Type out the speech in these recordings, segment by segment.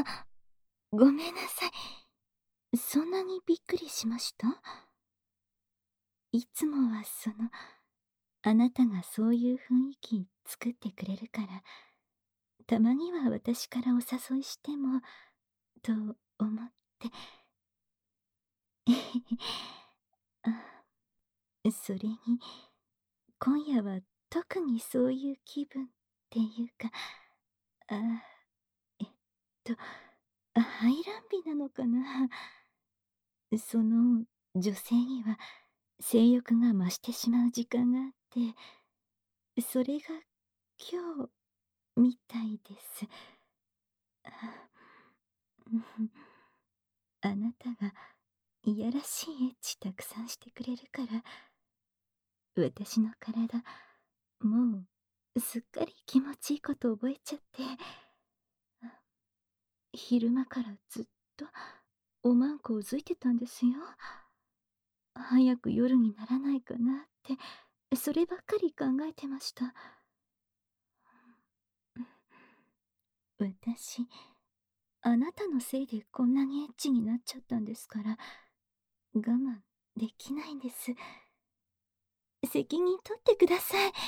ごめんなさい。そんなにびっくりしました？いつもはあなたがそういう雰囲気作ってくれるから、たまには私からお誘いしても、と思って。それに、今夜は特にそういう気分っていうか、あ、えっと、排卵日なのかな。女性には性欲が増してしまう時間があって、それが今日みたいです。ああなたがいやらしいエッチたくさんしてくれるから、私の体、もうすっかり気持ちいいこと覚えちゃって、昼間からずっとおまんこをずいてたんですよ。早く夜にならないかなって、そればっかり考えてました。私、あなたのせいでこんなにエッチになっちゃったんですから、我慢できないんです。責任取ってください。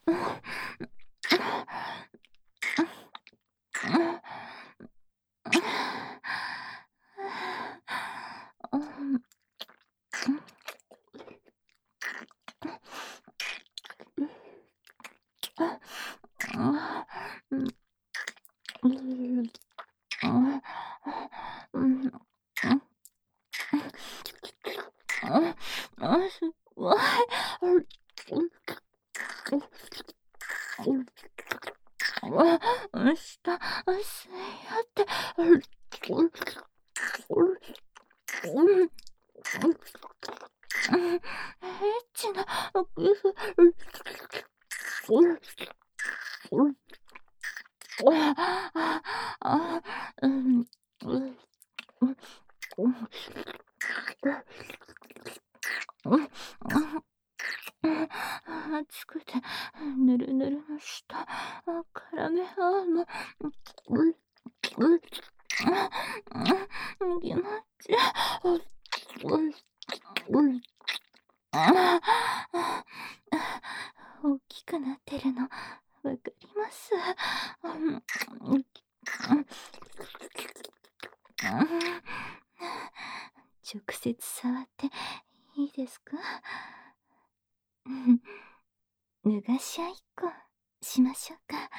すごい。すいやって。エッチな、うん、熱くてぬるぬるの下、絡め合うの、気持ちいい。大きくなってるのわかります。直接触っていいですか？脱がし合いっこしましょうか。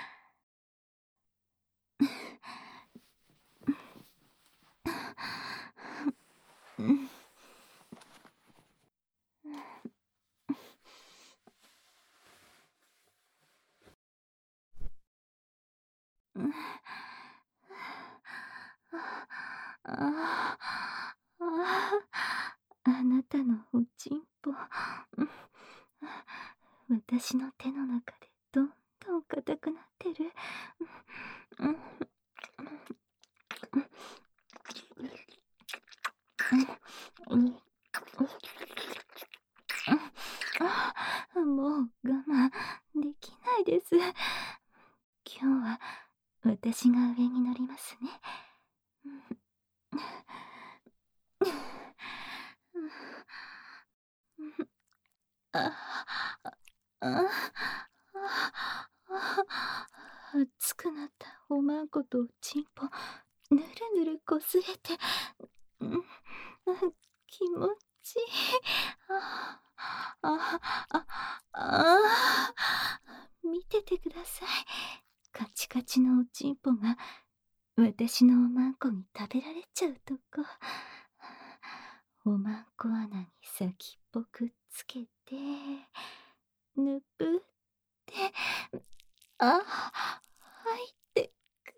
ああなたのおちんぽ、私の手の中でどんどん硬くなってる。もう我慢できないです。今日は私が上に乗りますね。ああ熱くなったおまんことおちんぽ、ぬるぬるこすれて、うん、気持ちいい。ああ見ててください。カチカチのおちんぽが私のおまんこに食べられちゃうとこ。おまんこ穴に先っぽくっつけて、ぬぷって、入ってく。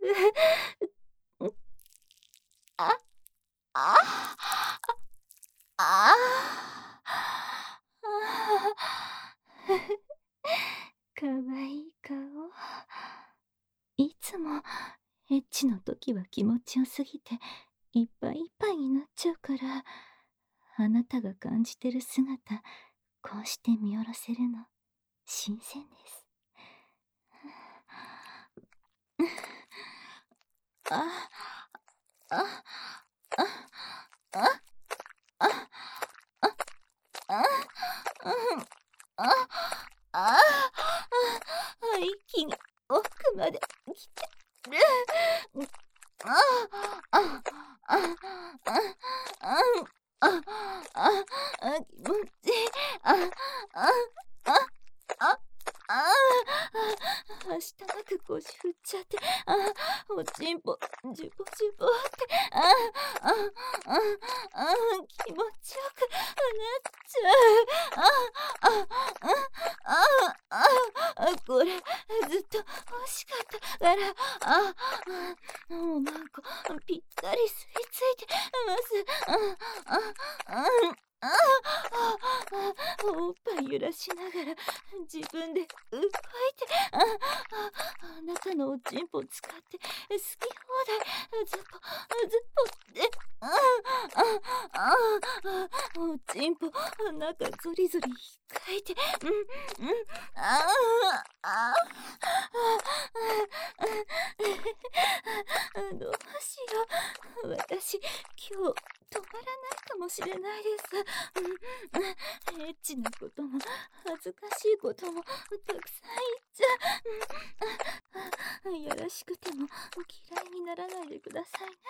あ、あ、あかわいい顔。いつもエッチの時は気持ちよすぎていっぱいいっぱいになっちゃうから、あなたが感じてる姿、こうして見下ろせるの新鮮です。ああ、あ、あ、あ、あ、あ、うん、あ、あ、息が奥まで来てる。あ、あ、あ、あ、あ、あ、気持ちいい。あ、あ、あ、あ、あ、はたなく腰振っちゃって、おちんぽ、ジュボジュボって、気持ちよくなっちゃう。これ、ずっと欲しかったから、おまんこ、ぴったり吸い付いてます。おっぱい揺らしながら自分で動いて、あなたのおちんぽ使って好き放題ズポズポって、おちんぽ中ゾリゾリかいて、どうしよう、私今日止まらないかもしれないです。エッチなことも恥ずかしいこともたくさん言っちゃう。やらしくても嫌いにならないでくださいね。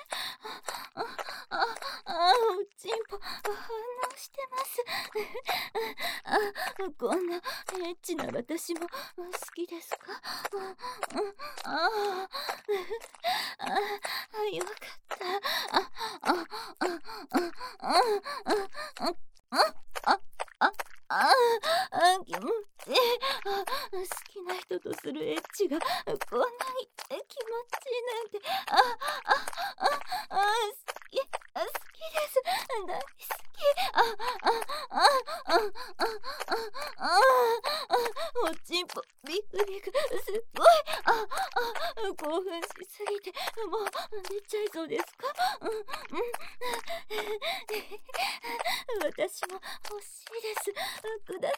おちんぽ反応してます。こんなエッチな私も好きですか？よかった。気持ちいい。好きな人とするエッチがこんなに気持ちいいなんて。好きです。大好き。おちんぽビクビクすごい。興奮しすぎてもう出ちゃいそうですか？私も欲しいです。ください。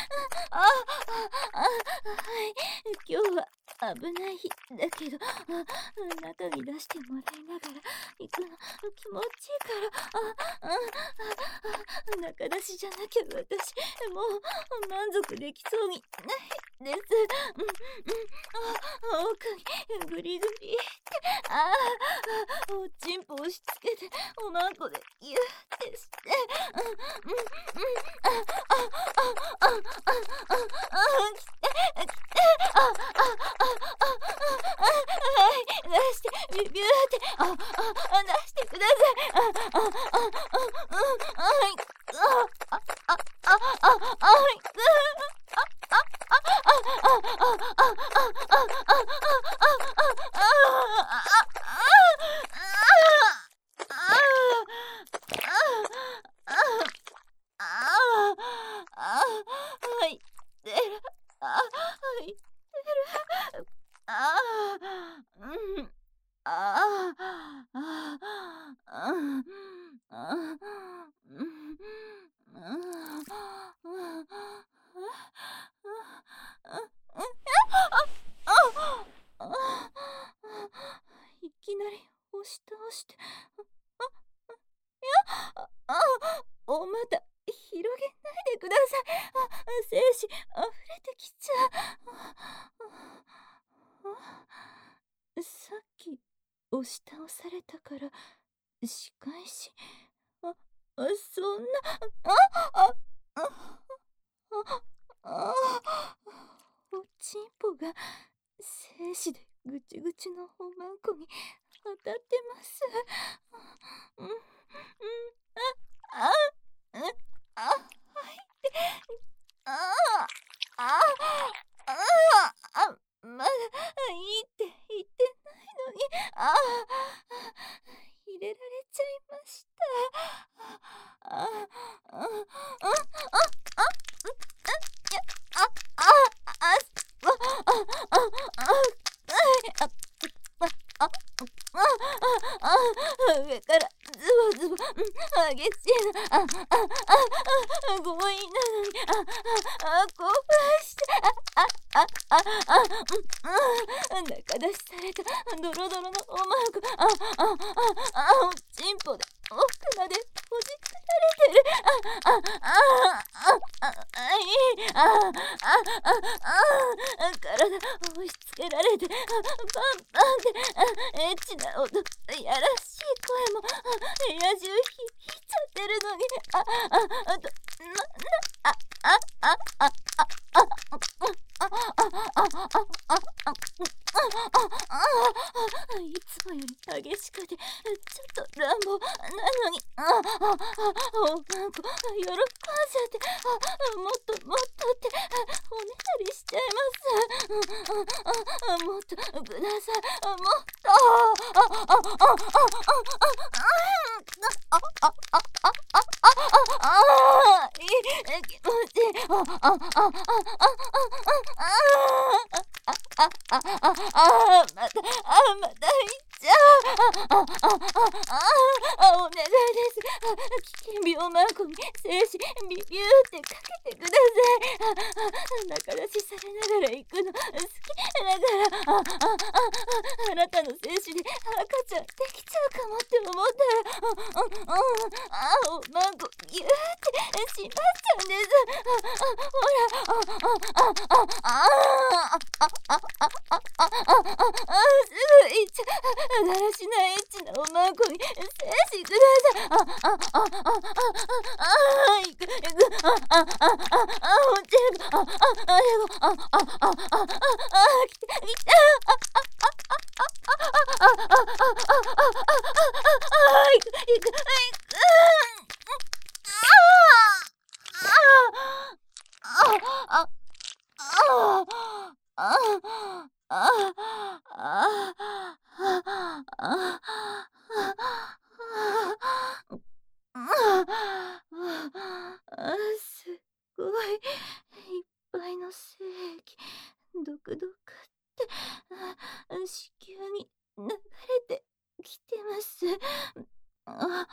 はい。今日は危ない日だけど、中に出してもらいながら行くの気持ちいいから。中出しじゃなきゃ私もう満足できそうにないです。奥にグリグリって、おちんぽ押し付けておまんこでギューってして、出してビューって出してください。てる。いてる。うん。いきなり押し倒して、お股広げないでください。精子溢れてきちゃう。さっき押し倒されたから仕返し。そんな。おちんぽが精子でぐちぐちのおまんこに当たってます。まだいいって言ってないのに、入れられちゃいました上からズボズボ激しいな。強引なのに興奮して中出しされたドロドロのおまんこ、おちんぽで奥までほじくられてる。体押し付けられて、パンパンってエッチな音、やらしい声も部屋中響いちゃってるのに、いつもより激しくてちょっと乱暴なのに、おまんこ喜んじゃって、もっともっとっておねだりしちゃいます。もっとください、もっと。気持ちいい。また行っちゃう。お願いです。危険病マークに精子ビューってかけてください。中出しされながら行くの好きだから。あなたの精子で赤ちゃんできちゃうかもって思ったら、おマークギューってしまっちゃうんです。ほら、すぐ行っちゃう。だらしないエッチなおまんこに精子ください。行く、行く、おちんぽ、来て、来て、行く、行く、行く。すっごいいっぱいの精液、ドクドクって子宮に流れてきてます。あ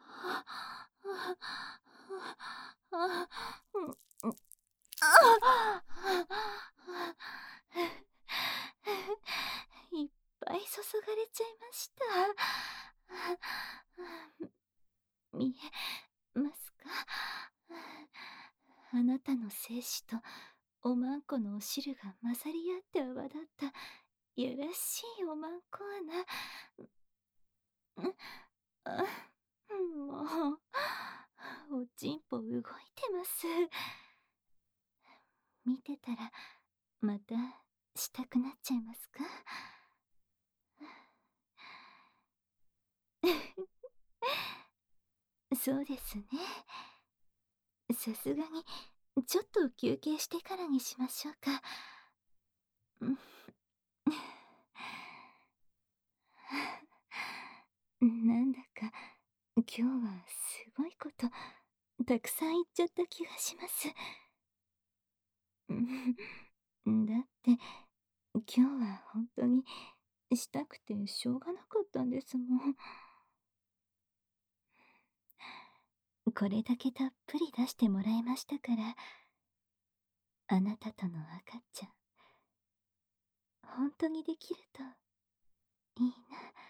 いっぱい注がれちゃいました。見えますか？あなたの精子とおまんこのお汁が混ざり合って泡立ったやらしいおまんこ穴。もう、おちんぽ動いてます。見てたらまたしたくなっちゃいますか？そうですね。さすがにちょっと休憩してからにしましょうか。なんだか今日はすごいことたくさん言っちゃった気がします。だって今日は本当にしたくてしょうがなかったんですもん。これだけたっぷり出してもらいましたから、あなたとの赤ちゃん本当にできるといいな。